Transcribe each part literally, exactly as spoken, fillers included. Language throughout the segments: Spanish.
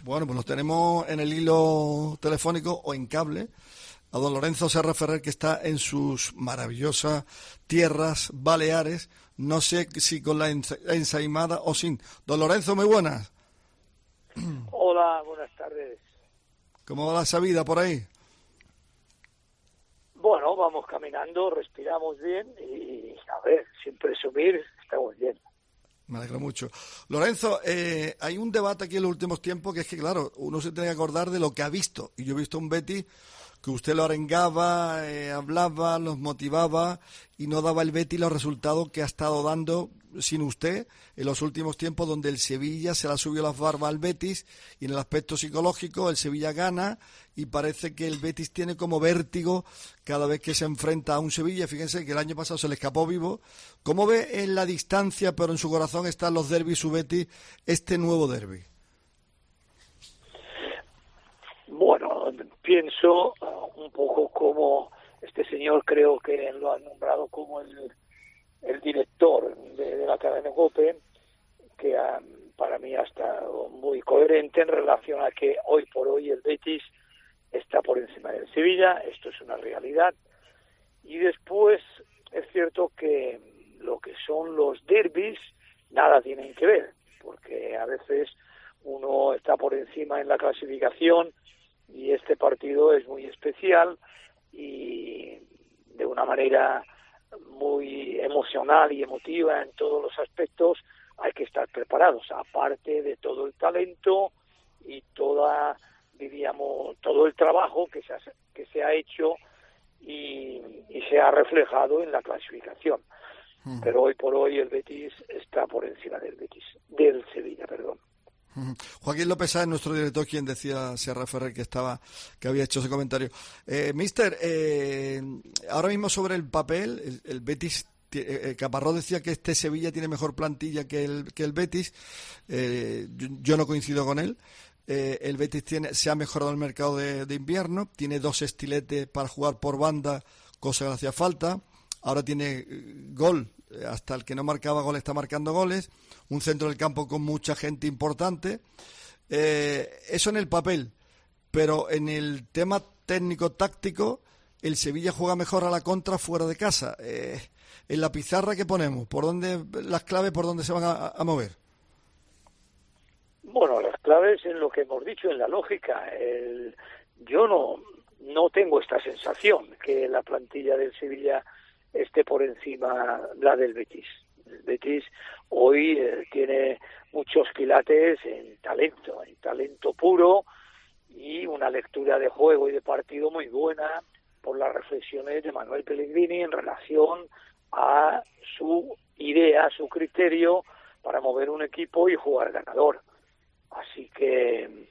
Bueno, pues los tenemos en el hilo telefónico o en cable a don Lorenzo Serra Ferrer, que está en sus maravillosas tierras baleares, no sé si con la ensaimada o sin. Don Lorenzo, muy buenas. Hola, buenas tardes. ¿Cómo va esa vida por ahí? Bueno, vamos caminando, respiramos bien y, a ver, sin presumir, estamos bien. Me alegro mucho. Lorenzo, eh, hay un debate aquí en los últimos tiempos que es que, claro, uno se tiene que acordar de lo que ha visto. Y yo he visto un Betis que usted lo arengaba, eh, hablaba, los motivaba y no daba el Betis los resultados que ha estado dando sin usted en los últimos tiempos, donde el Sevilla se le ha subido las barbas al Betis y en el aspecto psicológico el Sevilla gana y parece que el Betis tiene como vértigo cada vez que se enfrenta a un Sevilla. Fíjense que el año pasado se le escapó vivo. ¿Cómo ve en la distancia, pero en su corazón están los derbis, su Betis, este nuevo derbi? Bueno, pienso uh, un poco como este señor, creo que lo han nombrado como el, el director de, de la cadena COPE, que um, para mí ha estado muy coherente en relación a que hoy por hoy el Betis está por encima del Sevilla, esto es una realidad. Y después es cierto que lo que son los derbis nada tienen que ver, porque a veces uno está por encima en la clasificación y este partido es muy especial y de una manera muy emocional y emotiva en todos los aspectos hay que estar preparados, aparte de todo el talento y toda, diríamos, todo el trabajo que se ha, que se ha hecho y, y se ha reflejado en la clasificación. Uh-huh. Pero hoy por hoy el Betis está por encima del Betis, del Sevilla, perdón. Joaquín López Sáenz, nuestro director, quien decía Serra Ferrer que estaba, que había hecho ese comentario. Eh, mister, eh, ahora mismo sobre el papel, el, el Betis, eh, Caparrós decía que este Sevilla tiene mejor plantilla que el, que el Betis. Eh, yo, yo no coincido con él. Eh, el Betis tiene, se ha mejorado el mercado de, de invierno, tiene dos estiletes para jugar por banda, cosa que le hacía falta. Ahora tiene gol, hasta el que no marcaba gol está marcando goles, un centro del campo con mucha gente importante. Eh, eso en el papel, pero en el tema técnico-táctico, el Sevilla juega mejor a la contra fuera de casa. Eh, en la pizarra que ponemos, ¿por dónde las claves por dónde se van a, a mover? Bueno, las claves en lo que hemos dicho, en la lógica. El, yo no, no tengo esta sensación que la plantilla del Sevilla esté por encima la del Betis. El Betis hoy eh, tiene muchos quilates en talento, en talento puro y una lectura de juego y de partido muy buena por las reflexiones de Manuel Pellegrini en relación a su idea, su criterio para mover un equipo y jugar ganador. Así que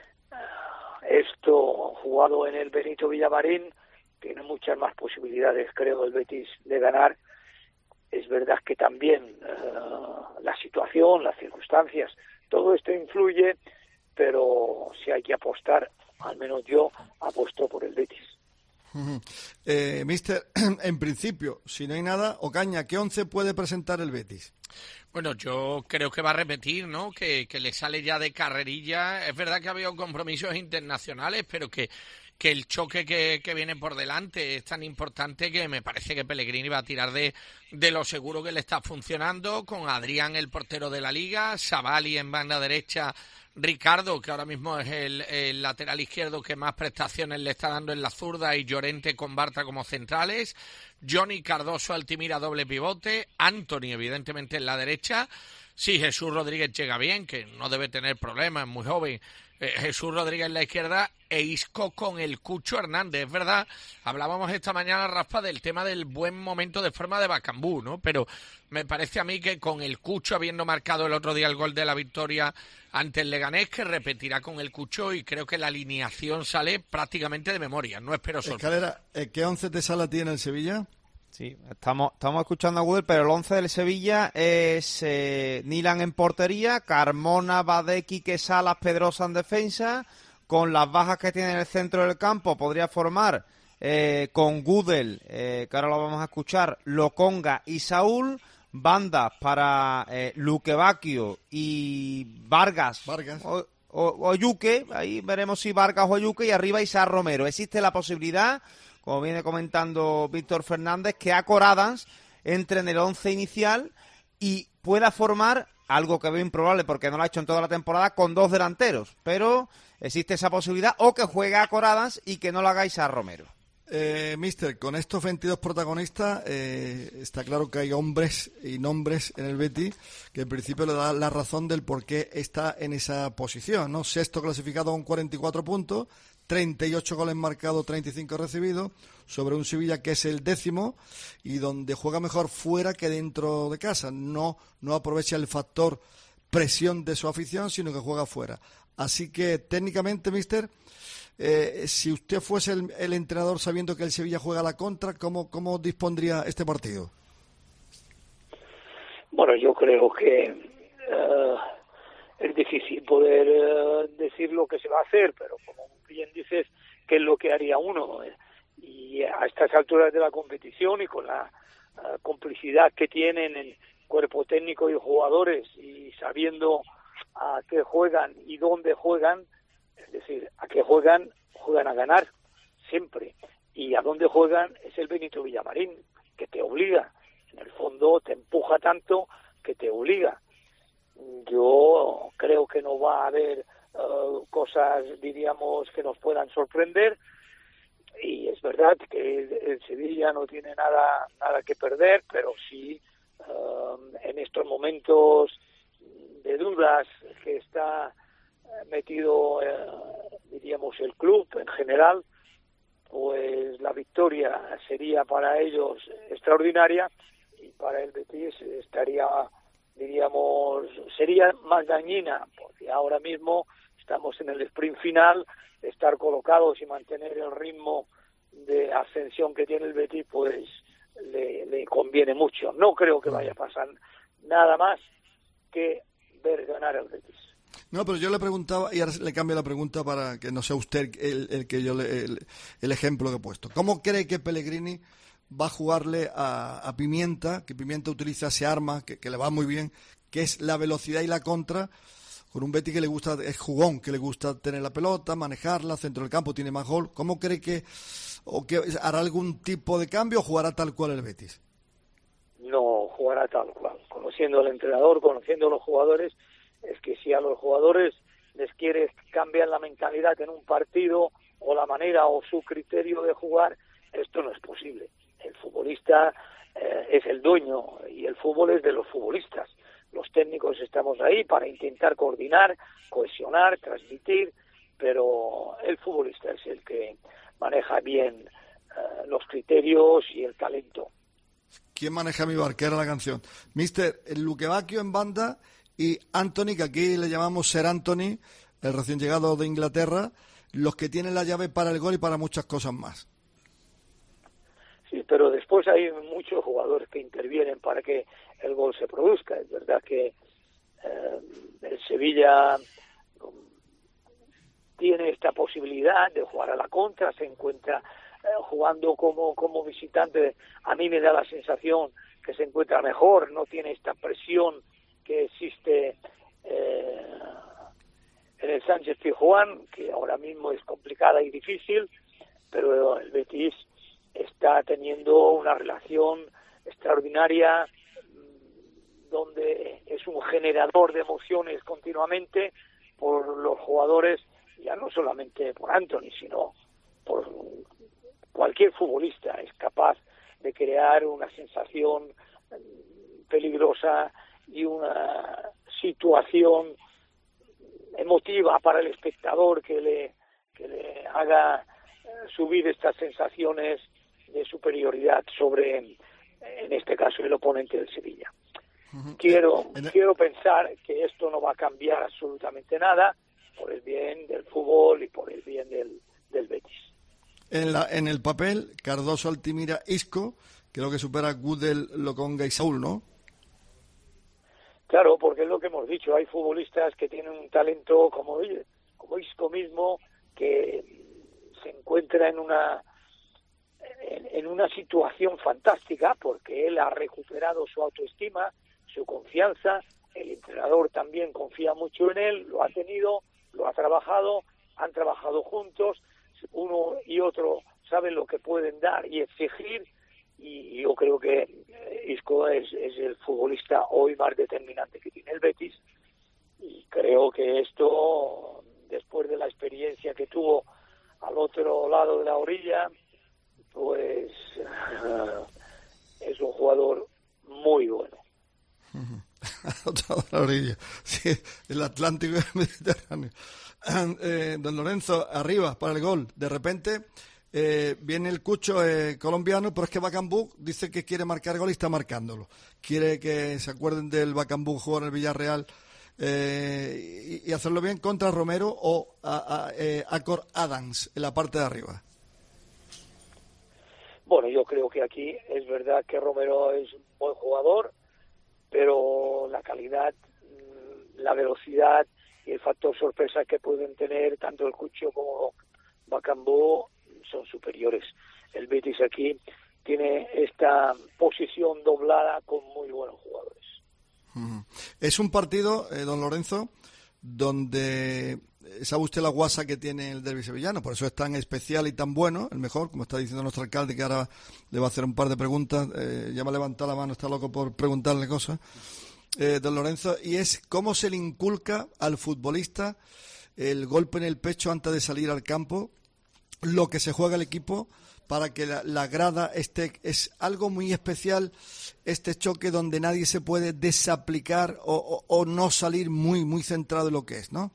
esto jugado en el Benito Villamarín tiene muchas más posibilidades, creo, el Betis de ganar. Es verdad que también uh, la situación, las circunstancias, todo esto influye, pero si hay que apostar, al menos yo apuesto por el Betis. Uh-huh. Eh, mister, en principio, si no hay nada, Ocaña, ¿qué once puede presentar el Betis? Bueno, yo creo que va a repetir, ¿no? Que, que le sale ya de carrerilla. Es verdad que ha habido compromisos internacionales, pero que que el choque que, que viene por delante es tan importante que me parece que Pellegrini va a tirar de, de lo seguro que le está funcionando, con Adrián, el portero de la Liga, Savali en banda derecha, Ricardo, que ahora mismo es el, el lateral izquierdo que más prestaciones le está dando en la zurda, y Llorente con Bartra como centrales, Johnny Cardoso, Altimira doble pivote, Anthony evidentemente en la derecha. Sí, Jesús Rodríguez llega bien, que no debe tener problemas, es muy joven. Eh, Jesús Rodríguez en la izquierda e Isco con el Cucho Hernández. Es verdad, hablábamos esta mañana, Rafa, del tema del buen momento de forma de Bacambú, ¿no? Pero me parece a mí que con el Cucho, habiendo marcado el otro día el gol de la victoria ante el Leganés, que repetirá con el Cucho, y creo que la alineación sale prácticamente de memoria, no espero sorpresa. Escalera, ¿qué once de sala tiene el Sevilla? Sí, estamos estamos escuchando a Google, pero el once del Sevilla es eh, Nilan en portería, Carmona, Badeki, Quique Salas, Pedrosa en defensa, con las bajas que tiene en el centro del campo, podría formar eh, con Gudel, eh, que ahora lo vamos a escuchar, Lokonga y Saúl, bandas para eh, Luque Bacchio y Vargas, Vargas. O, o, o Yuque, ahí veremos si Vargas o Yuque, y arriba Isaac Romero. Existe la posibilidad, como viene comentando Víctor Fernández, que Acor Adams entre en el once inicial y pueda formar algo que veo improbable porque no lo ha hecho en toda la temporada, con dos delanteros, pero existe esa posibilidad, o que juegue Acor Adams y que no lo haga Isaac Romero. Eh, Mister, con estos veintidós protagonistas, eh, está claro que hay hombres y nombres en el Betis que en principio le da la razón del por qué está en esa posición, ¿no? Sexto clasificado con cuarenta y cuatro puntos, treinta y ocho goles marcados, treinta y cinco recibidos, sobre un Sevilla que es el décimo y donde juega mejor fuera que dentro de casa. No, no aprovecha el factor presión de su afición, sino que juega fuera. Así que técnicamente, Mister, Eh, si usted fuese el, el entrenador sabiendo que el Sevilla juega a la contra, ¿cómo, cómo dispondría este partido? Bueno, yo creo que uh, es difícil poder uh, decir lo que se va a hacer, pero como bien dices, ¿qué es lo que haría uno? Y a estas alturas de la competición y con la uh, complicidad que tienen el cuerpo técnico y jugadores, y sabiendo a qué juegan y dónde juegan, es decir, a qué juegan, juegan a ganar siempre, y a dónde juegan es el Benito Villamarín, que te obliga, en el fondo te empuja tanto que te obliga. Yo creo que no va a haber uh, cosas, diríamos, que nos puedan sorprender, y es verdad que el Sevilla no tiene nada nada que perder, pero sí uh, en estos momentos de dudas que está metido, eh, diríamos, el club en general, pues la victoria sería para ellos extraordinaria, y para el Betis estaría, diríamos, sería más dañina, porque ahora mismo estamos en el sprint final. Estar colocados y mantener el ritmo de ascensión que tiene el Betis, pues le, le conviene mucho. No creo que vaya a pasar nada más que ver ganar al Betis. No, pero yo le preguntaba, y ahora le cambio la pregunta para que no sea usted el, el que yo le, el, el ejemplo que he puesto. ¿Cómo cree que Pellegrini va a jugarle a, a Pimienta, que Pimienta utiliza ese arma que, que le va muy bien, que es la velocidad y la contra, con un Betis que le gusta, es jugón, que le gusta tener la pelota, manejarla, centro del campo, tiene más gol? ¿Cómo cree que, o que hará algún tipo de cambio o jugará tal cual el Betis? No, jugará tal cual. Conociendo al entrenador, conociendo a los jugadores, es que si a los jugadores les quieres cambiar la mentalidad en un partido, o la manera o su criterio de jugar, esto no es posible. El futbolista eh, es el dueño, y el fútbol es de los futbolistas. Los técnicos estamos ahí para intentar coordinar, cohesionar, transmitir, pero el futbolista es el que maneja bien eh, los criterios y el talento. ¿Quién maneja mi barquera la canción? Mister, el Luquevacchio en banda y Anthony, que aquí le llamamos Ser Anthony, el recién llegado de Inglaterra, los que tienen la llave para el gol y para muchas cosas más. Sí, pero después hay muchos jugadores que intervienen para que el gol se produzca. Es verdad que eh, el Sevilla tiene esta posibilidad de jugar a la contra, se encuentra eh, jugando como, como visitante. A mí me da la sensación que se encuentra mejor, no tiene esta presión que existe eh, en el Sánchez Pizjuán, que ahora mismo es complicada y difícil, pero el Betis está teniendo una relación extraordinaria, donde es un generador de emociones continuamente por los jugadores, ya no solamente por Anthony, sino por cualquier futbolista. Es capaz de crear una sensación peligrosa y una situación emotiva para el espectador que le, que le haga subir estas sensaciones de superioridad sobre, en este caso, el oponente del Sevilla. Uh-huh. Quiero, el... quiero pensar que esto no va a cambiar absolutamente nada, por el bien del fútbol y por el bien del, del Betis. En, la, en el papel, Cardoso, Altimira, Isco, creo que supera Gudel, Lokonga y Saúl, ¿no? Claro, porque es lo que hemos dicho, hay futbolistas que tienen un talento como, como Isco mismo, que se encuentra en una en, en una situación fantástica, porque él ha recuperado su autoestima, su confianza, el entrenador también confía mucho en él, lo ha tenido, lo ha trabajado, han trabajado juntos, uno y otro saben lo que pueden dar y exigir, y yo creo que Isco es, es el futbolista hoy más determinante que tiene el Betis, y creo que esto, después de la experiencia que tuvo al otro lado de la orilla, pues uh, es un jugador muy bueno. Al otro lado de la orilla, sí, el Atlántico y el Mediterráneo. Eh, don Lorenzo, arriba para el gol, de repente eh, viene el Cucho eh, colombiano, pero es que Bakambu dice que quiere marcar gol y está marcándolo. Quiere que se acuerden del Bakambu jugar en el Villarreal eh, y, y hacerlo bien contra Romero o a, a, eh, Acor Adams en la parte de arriba. Bueno, yo creo que aquí es verdad que Romero es un buen jugador, pero la calidad, la velocidad y el factor sorpresa que pueden tener tanto el Cucho como Bakambu son superiores. El Betis aquí tiene esta posición doblada con muy buenos jugadores. Es un partido, eh, don Lorenzo, donde sabe usted la guasa que tiene el derbi sevillano, por eso es tan especial y tan bueno, el mejor, como está diciendo nuestro alcalde, que ahora le va a hacer un par de preguntas, eh, ya me ha levantado la mano, está loco por preguntarle cosas. Eh, don Lorenzo, y es cómo se le inculca al futbolista el golpe en el pecho antes de salir al campo, lo que se juega el equipo para que la, la grada esté, es algo muy especial este choque donde nadie se puede desaplicar o, o, o no salir muy muy centrado en lo que es, ¿no?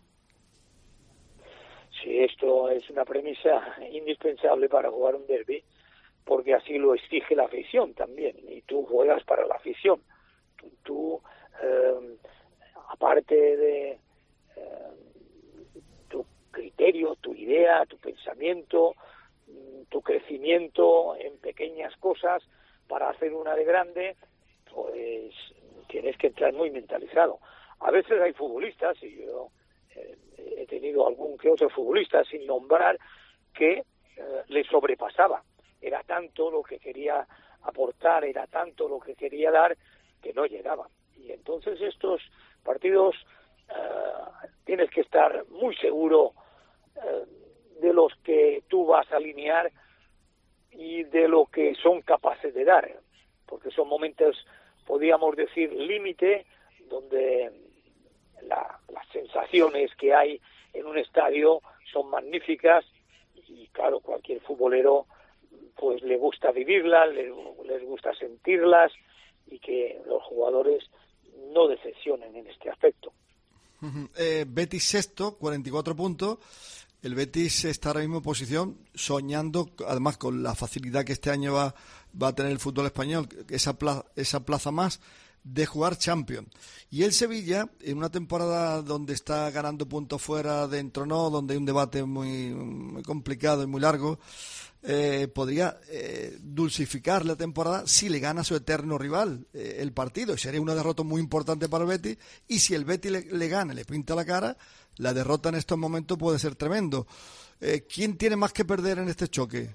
Sí, esto es una premisa indispensable para jugar un derbi, porque así lo exige la afición también, y tú juegas para la afición. Tú, tú eh, aparte de eh, tu criterio, tu idea, tu pensamiento, tu crecimiento en pequeñas cosas para hacer una de grande, pues tienes que entrar muy mentalizado. A veces hay futbolistas, y yo eh, he tenido algún que otro futbolista sin nombrar, que eh, le sobrepasaba. Era tanto lo que quería aportar, era tanto lo que quería dar, que no llegaba. Y entonces estos partidos uh, tienes que estar muy seguro uh, de los que tú vas a alinear y de lo que son capaces de dar, porque son momentos, podríamos decir, límite, donde la, las sensaciones que hay en un estadio son magníficas, y claro, cualquier futbolero pues le gusta vivirlas, les, les gusta sentirlas, y que los jugadores no decepcionen en este aspecto. Eh, Betis sexto, cuarenta y cuatro puntos. El Betis está ahora mismo en posición, soñando, además con la facilidad que este año va, va a tener el fútbol español, esa plaza, esa plaza más, de jugar Champions. Y el Sevilla, en una temporada donde está ganando puntos fuera, dentro no, donde hay un debate muy, muy complicado y muy largo, eh, podría eh, dulcificar la temporada si le gana a su eterno rival eh, el partido. Y sería una derrota muy importante para el Betis. Y si el Betis le, le gana, le pinta la cara, la derrota en estos momentos puede ser tremendo. Eh, ¿Quién tiene más que perder en este choque?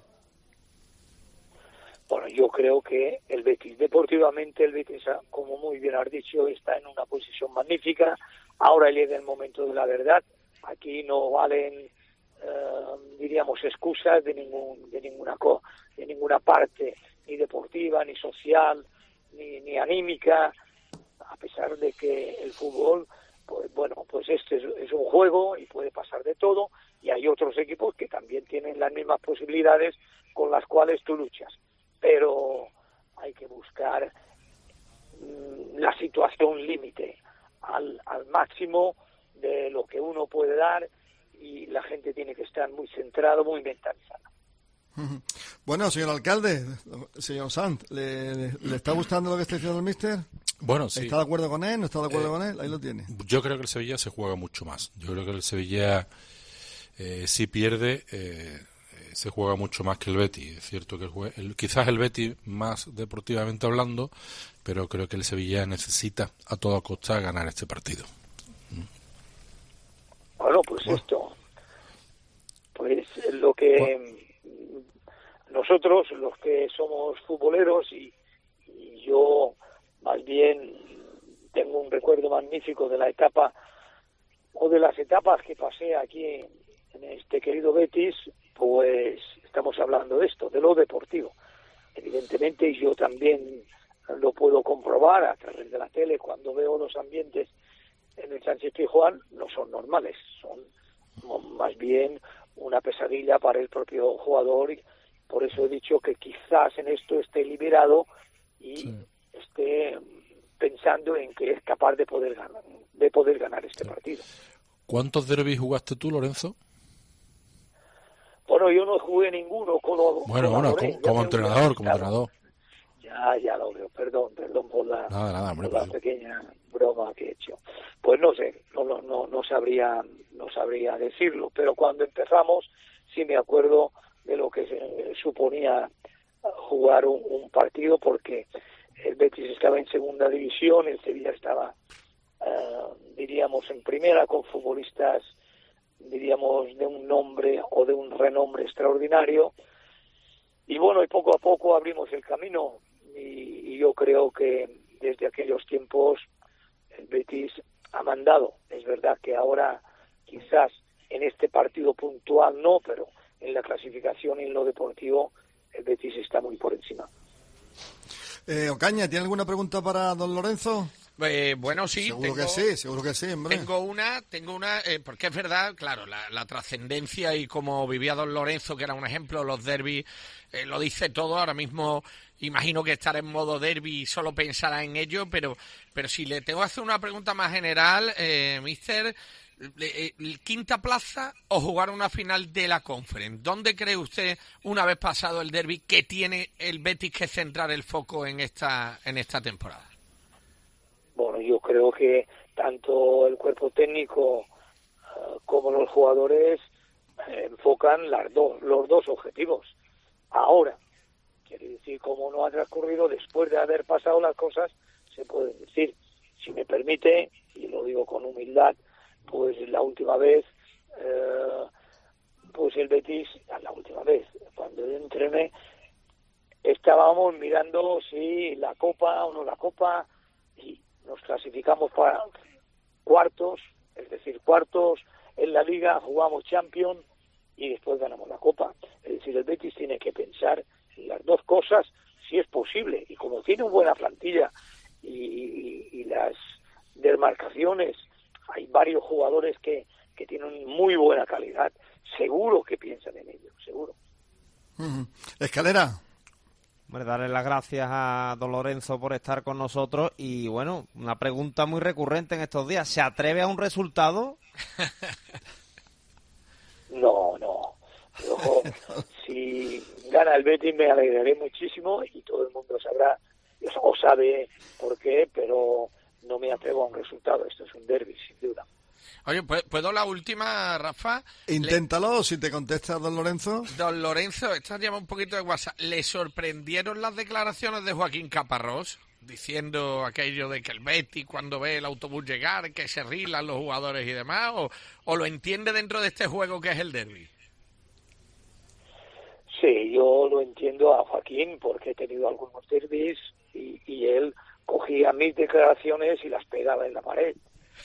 Bueno, yo creo que el Betis, deportivamente el Betis, como muy bien has dicho, está en una posición magnífica. Ahora llega el momento de la verdad. Aquí no valen, eh, diríamos, excusas de ningún, de ninguna co, de ninguna parte, ni deportiva, ni social, ni, ni anímica, a pesar de que el fútbol, pues bueno, pues este es, es un juego y puede pasar de todo, y hay otros equipos que también tienen las mismas posibilidades con las cuales tú luchas. Pero hay que buscar mmm, la situación límite al, al máximo de lo que uno puede dar, y la gente tiene que estar muy centrado, muy mentalizado. Bueno, señor alcalde, señor Sant, ¿le, le, ¿le está gustando lo que está diciendo el míster? Bueno, sí. ¿Está de acuerdo con él? ¿No está de acuerdo eh, con él? Ahí lo tiene. Yo creo que el Sevilla se juega mucho más. Yo creo que el Sevilla, eh, si pierde, eh, se juega mucho más que el Betis. Es cierto que el, el, quizás el Betis más deportivamente hablando, pero creo que el Sevilla necesita a toda costa ganar este partido. Bueno, pues bueno. esto, pues lo que bueno. nosotros, los que somos futboleros, y, y yo más bien tengo un recuerdo magnífico de la etapa o de las etapas que pasé aquí en, en este querido Betis, pues estamos hablando de esto, de lo deportivo. Evidentemente yo también lo puedo comprobar a través de la tele cuando veo los ambientes en el Sánchez Pizjuán, no son normales, son más bien una pesadilla para el propio jugador, y por eso he dicho que quizás en esto esté liberado y sí. esté pensando en que es capaz de poder ganar, de poder ganar este sí. partido. ¿Cuántos derbis jugaste tú, Lorenzo? Bueno, yo no jugué ninguno con los Bueno, bueno, como, como entrenador, como entrenador. Ya, ya lo veo, perdón, perdón por la, nada, nada, hombre, por la pequeña broma que he hecho. Pues no sé, no, no, no, no sabría, no sabría decirlo, pero cuando empezamos sí me acuerdo de lo que se suponía jugar un, un partido, porque el Betis estaba en segunda división, el Sevilla estaba, uh, diríamos, en primera, con futbolistas, diríamos, de un nombre o de un renombre extraordinario, y bueno, y poco a poco abrimos el camino, y, y yo creo que desde aquellos tiempos el Betis ha mandado. Es verdad que ahora quizás en este partido puntual no, pero en la clasificación y en lo deportivo el Betis está muy por encima. Eh, Ocaña, ¿tiene alguna pregunta para don Lorenzo? Eh, bueno, sí. Seguro tengo, que sí, seguro que sí, hombre. Tengo una, tengo una, eh, porque es verdad, claro, la, la trascendencia y como vivía don Lorenzo, que era un ejemplo, los derbis, eh, lo dice todo. Ahora mismo imagino que estará en modo derbi y solo pensará en ello, pero, pero si le tengo que hacer una pregunta más general, eh, mister, eh, ¿quinta plaza o jugar una final de la Conference? ¿Dónde cree usted, una vez pasado el derbi, que tiene el Betis que centrar el foco en esta, en esta temporada? Bueno, yo creo que tanto el cuerpo técnico uh, como los jugadores eh, enfocan las dos, los dos objetivos. Ahora, quiere decir, como no ha transcurrido después de haber pasado las cosas, se puede decir, si me permite, y lo digo con humildad, pues la última vez, eh, pues el Betis, la última vez, cuando yo entrené, estábamos mirando si la Copa o no la Copa, y nos clasificamos para cuartos, es decir, cuartos en la Liga, jugamos Champions y después ganamos la Copa. Es decir, el Betis tiene que pensar en las dos cosas si es posible, y como tiene una buena plantilla y, y, y las demarcaciones, hay varios jugadores que, que tienen muy buena calidad, seguro que piensan en ello, seguro. Uh-huh. Escalera. Bueno, darle las gracias a don Lorenzo por estar con nosotros y, bueno, una pregunta muy recurrente en estos días. ¿Se atreve a un resultado? No, no. Pero, si gana el Betis me alegraré muchísimo y todo el mundo sabrá o sabe por qué, pero no me atrevo a un resultado. Esto es un derbi, sin duda. Oye, ¿puedo la última, Rafa? Inténtalo, Le... si te contesta don Lorenzo. Don Lorenzo, esta llama un poquito de WhatsApp. ¿Le sorprendieron las declaraciones de Joaquín Caparrós? Diciendo aquello de que el Betis, cuando ve el autobús llegar, que se rilan los jugadores y demás, o, o lo entiende dentro de este juego que es el derbi. Sí, yo lo entiendo a Joaquín porque he tenido algunos derbis y, y él cogía mis declaraciones y las pegaba en la pared.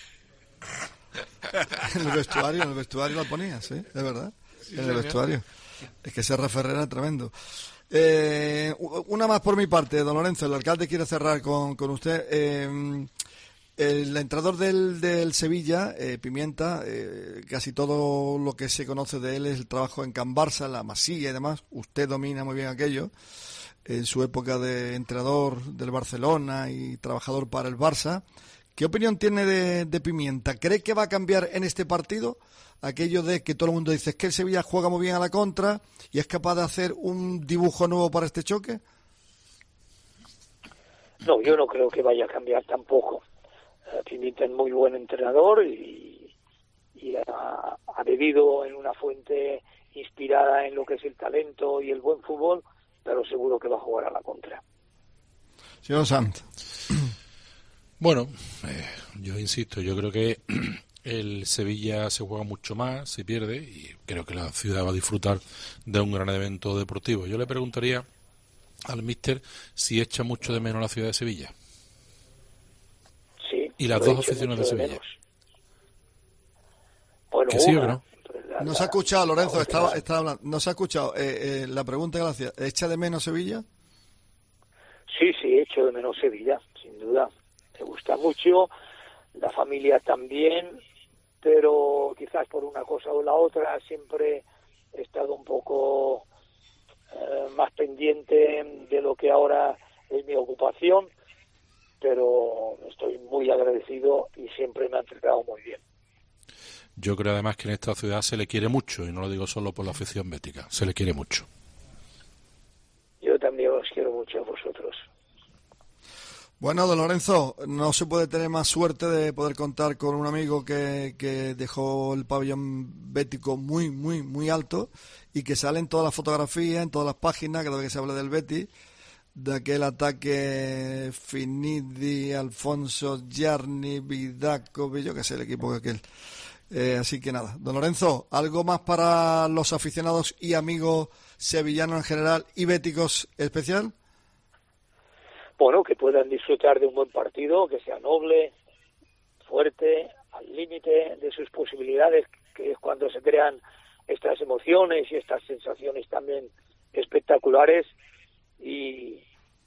En el vestuario, en el vestuario lo ponía, sí, es verdad. Sí, en el vestuario. Es que ese Ferrer era tremendo. Eh, una más por mi parte, don Lorenzo, el alcalde quiere cerrar con, con usted. Eh, el entrenador del, del Sevilla, eh, Pimienta, eh, casi todo lo que se conoce de él es el trabajo en Can Barça, la Masía y demás. Usted domina muy bien aquello. En su época de entrenador del Barcelona y trabajador para el Barça. ¿Qué opinión tiene de, de Pimienta? ¿Cree que va a cambiar en este partido aquello de que todo el mundo dice que el Sevilla juega muy bien a la contra y es capaz de hacer un dibujo nuevo para este choque? No, yo no creo que vaya a cambiar tampoco. Uh, Pimienta es muy buen entrenador y, y ha, ha bebido en una fuente inspirada en lo que es el talento y el buen fútbol, pero seguro que va a jugar a la contra. Señor Sant. Bueno, eh, yo insisto, yo creo que el Sevilla se juega mucho más, se pierde, y creo que la ciudad va a disfrutar de un gran evento deportivo. Yo le preguntaría al míster si echa mucho de menos la ciudad de Sevilla. Sí. Y las dos aficiones de Sevilla. Bueno, ¿Que sí una, o que no? la, No se ha escuchado, Lorenzo, la, estaba, la, estaba hablando. No se ha escuchado. Eh, eh, la pregunta que le hacía, ¿echa de menos Sevilla? Sí, sí, echo de menos Sevilla, sin duda. Me gusta mucho, la familia también, pero quizás por una cosa o la otra siempre he estado un poco eh, más pendiente de lo que ahora es mi ocupación, pero estoy muy agradecido y siempre me han tratado muy bien. Yo creo además que en esta ciudad se le quiere mucho, y no lo digo solo por la afición bética, se le quiere mucho. Yo también os quiero mucho a vosotros. Bueno, don Lorenzo, no se puede tener más suerte de poder contar con un amigo que, que dejó el pabellón bético muy, muy, muy alto y que sale en todas las fotografías, en todas las páginas, cada vez que se habla del Betis, de aquel ataque Finidi, Alfonso, Yarni, Vidaco, yo que sé, el equipo que aquel. Eh, así que nada, don Lorenzo, ¿algo más para los aficionados y amigos sevillanos en general y béticos especial? Bueno, que puedan disfrutar de un buen partido, que sea noble, fuerte, al límite de sus posibilidades, que es cuando se crean estas emociones y estas sensaciones también espectaculares, y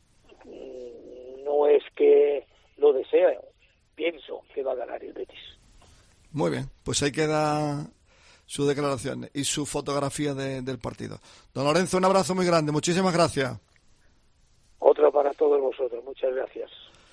no es que lo desee, pienso que va a ganar el Betis. Muy bien, pues ahí queda su declaración y su fotografía de, del partido. Don Lorenzo, un abrazo muy grande, muchísimas gracias. Otro para todos vosotros, muchas gracias.